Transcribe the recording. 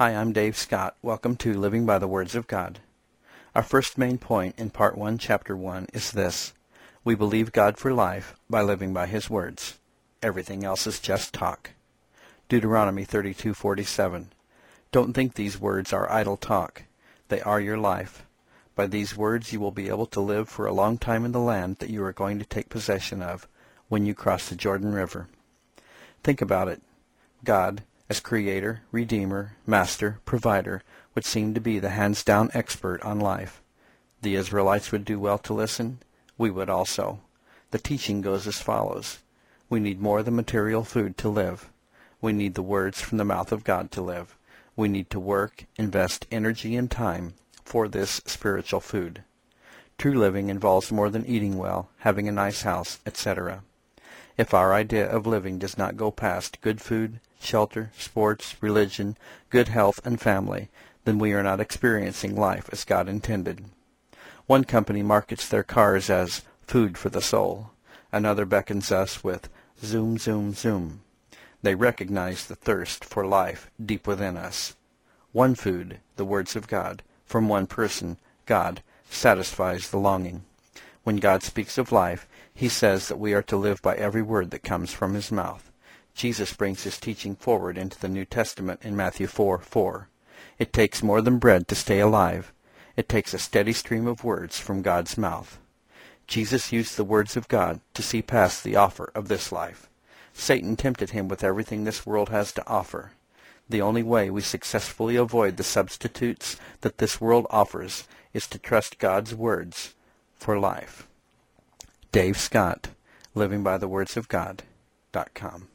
Hi, I'm Dave Scott. Welcome to Living by the Words of God. Our first main point in Part 1, Chapter 1 is this: we believe God for life by living by His words. Everything else is just talk. Deuteronomy 32:47. Don't think these words are idle talk. They are your life. By these words you will be able to live for a long time in the land that you are going to take possession of when you cross the Jordan River. Think about it. God, as Creator, Redeemer, Master, Provider, would seem to be the hands-down expert on life. The Israelites would do well to listen. We would also. The teaching goes as follows. We need more than material food to live. We need the words from the mouth of God to live. We need to work, invest energy and time for this spiritual food. True living involves more than eating well, having a nice house, etc. If our idea of living does not go past good food, shelter, sports, religion, good health, and family, then we are not experiencing life as God intended. One company markets their cars as food for the soul. Another beckons us with zoom, zoom, zoom. They recognize the thirst for life deep within us. One food, the words of God, from one person, God, satisfies the longing. When God speaks of life, He says that we are to live by every word that comes from His mouth. Jesus brings His teaching forward into the New Testament in Matthew 4:4. It takes more than bread to stay alive. It takes a steady stream of words from God's mouth. Jesus used the words of God to see past the offer of this life. Satan tempted Him with everything this world has to offer. The only way we successfully avoid the substitutes that this world offers is to trust God's words for life. Dave Scott, livingbythewordsofgod.com.